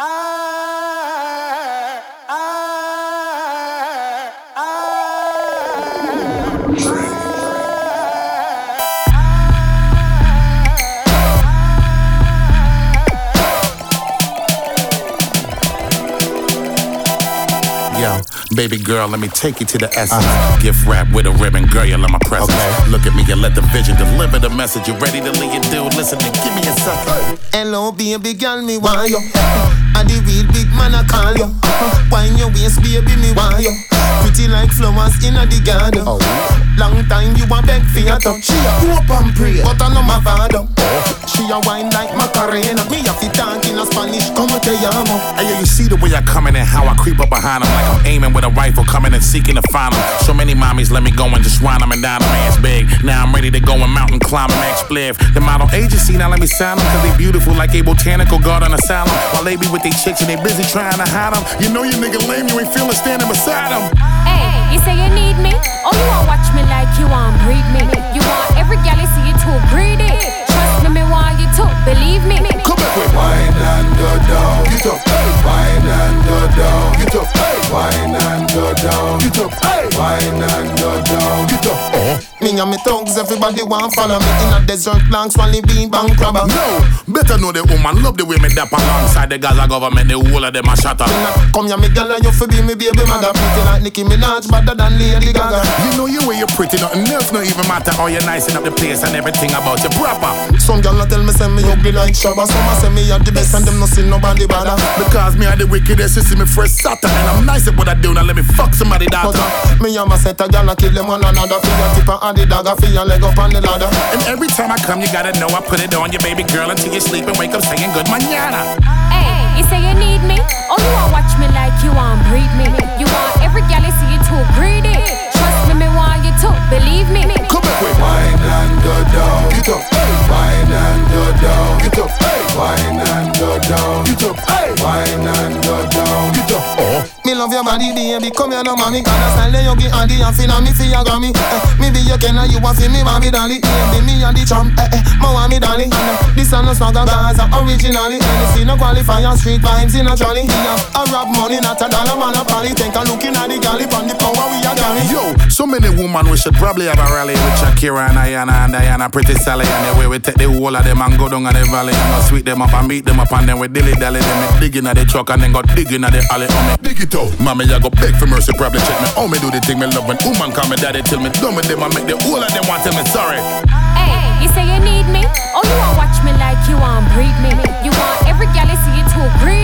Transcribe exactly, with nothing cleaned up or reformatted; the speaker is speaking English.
Baby girl, let me take you to the essence. Uh-huh. Gift wrap with a ribbon, girl, you love my presence. Okay. Look at me and let the vision deliver the message. You ready to leave your dude? Listen and give me a second. Hello, baby girl, me want you. And the real big man I call you. Wine your waist, baby, me want you. Pretty like flowers in the garden. Oh. Long time you want beg for your touch. She a hope and pray, but I know my father. She a wine like Macarena. Me a fit talk in a Spanish, como te llamo. Hey, yo, you see the way I come in and how I creep up behind them, like I'm aiming with a rifle, coming and seeking to find them. So many mommies let me go and just run them and down the man's big. Now I'm ready to go and mountain climb and explode. The model agency now let me sign them, cause they beautiful like a botanical garden asylum. While they be with they chicks and they busy trying to hide them. You know you nigga lame, you ain't feeling standing beside them. Hey, you say you need me? Oh, you wanna watch me like you wanna breed me? You want every gal you see you too greedy. Trust me, me want you to believe me. Come back with wine and go down. Get up, hey. Wine and go down. Get up, hey. Wine and go down. Get up, hey. Wine and go down. Get up. Oh. Me and me thugs, everybody want follow me in a desert long swally bean bang crabber. No, better know the woman love the way me dap alongside the Gaza government. The whole of them a shatter. Come here, me girl, and you fi be me baby mother. Pretty like Nicki Minaj, better than Lady Gaga. You know you way you pretty, nothing else no even matter. How you nicing up the place and everything about you proper. Some girl not tell me say me ugly like Shabba. Some a say me a the best and them no see nobody bother. Because me a the wickedest, you see me fresh satter. And I'm nice at what I do, now let me fuck somebody daughter. Me a my set a girl and kill them one another. For your tip and the dagger, for your leg up on the ladder. And every time I come, you gotta know I put it on your baby girl until you sleep and wake up saying good mañana. Hey, you say you need me? Oh, you wanna watch me like you wanna breed me? You want every gal you see you too greedy. Trust me, me want you to believe me. Come back with wine and go down. Get up, hey. Wine and go down. Get up, hey. Wine and go down. Get up, hey. Wine and go down. Get up, oh. Me love your body, baby, come here no mommy. Gonna style you get handy and finna me for your gummy. Eh, me be your Ken and you a fi me mommy dolly. Baby, me and the champ, eh, eh, mo want me dolly. And uh, this a no swagger Gaza originally. Anything no qualify on street vibes in a trolley. He have a rap money, not a dollar man a pally. Take a look in at the galley, on the power we a carry. Yo, so many women we should probably have a rally with Shakira and Ayana and Diana, Pretty Sally. And the way we take the whole of them and go down on the valley. And go sweep them up and beat them up and then we dilly dally. Then we digging at the truck and then go digging at the alley. Oh me dig it out. Mommy, I go beg for mercy, probably check me. Oh, me do the thing me love when woman call me daddy. Till me done with them, I make the whole of them want tell me sorry. Hey, you say you need me? Oh, you wanna watch me like you wanna breed me? You want every gal you see you too greedy.